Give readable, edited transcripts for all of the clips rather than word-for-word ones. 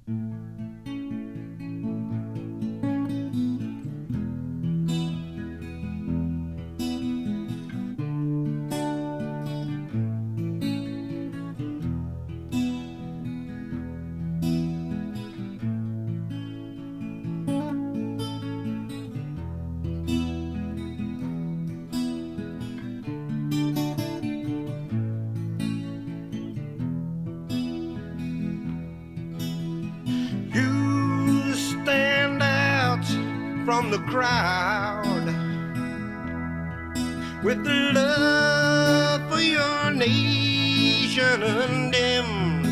You stand out from the crowd with the love for your nation undimmed.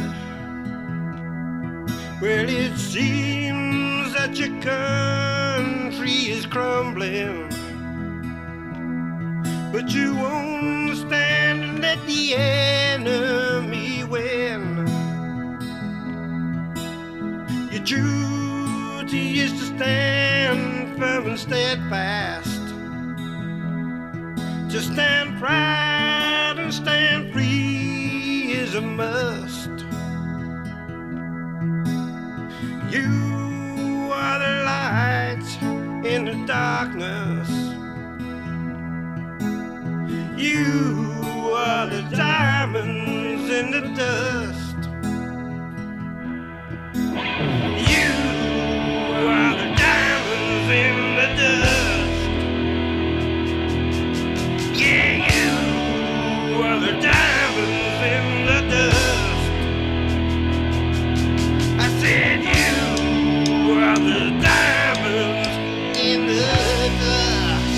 Well, it seems that your country is crumbling, but you won't stand and let the enemy win. Your duty is to stand firm and steadfast, to stand proud and stand free is a must. You are the light in the darkness. You are the diamonds in the dust. You are the diamonds in the dust. Yeah, you are the diamonds in the dust. I said you are the diamonds in the dust.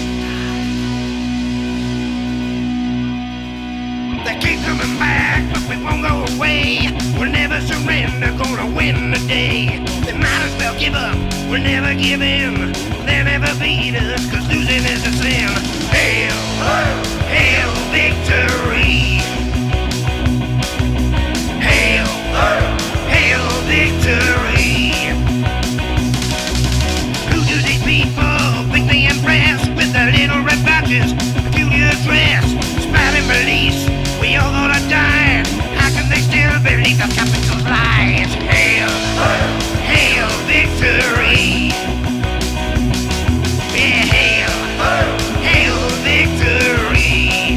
They keep coming back, but we won't go away. We'll never surrender, gonna win the day. They might as well give up, we'll never give in. They'll never beat us, cause losing is a sin. Hail, hail victory. Hail, hail victory. Who do these people think they impress with their little red badges, peculiar dress, spouting beliefs? We all gonna die. How can they still believe the capital lies? Hail, hail victory. Yeah, hail, hail victory.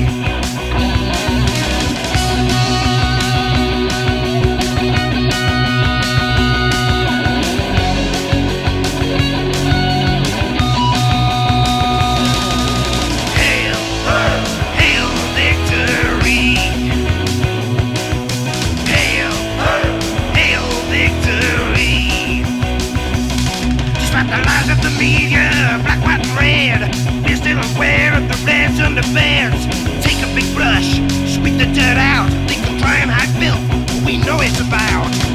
Hail, hail victory. Hail, hail victory. Despite the lies of the media, black, white, and red, we're still aware of the reds under beds. Take a big brush, sweep the dirt out. They can try and hide filth, but we know it's about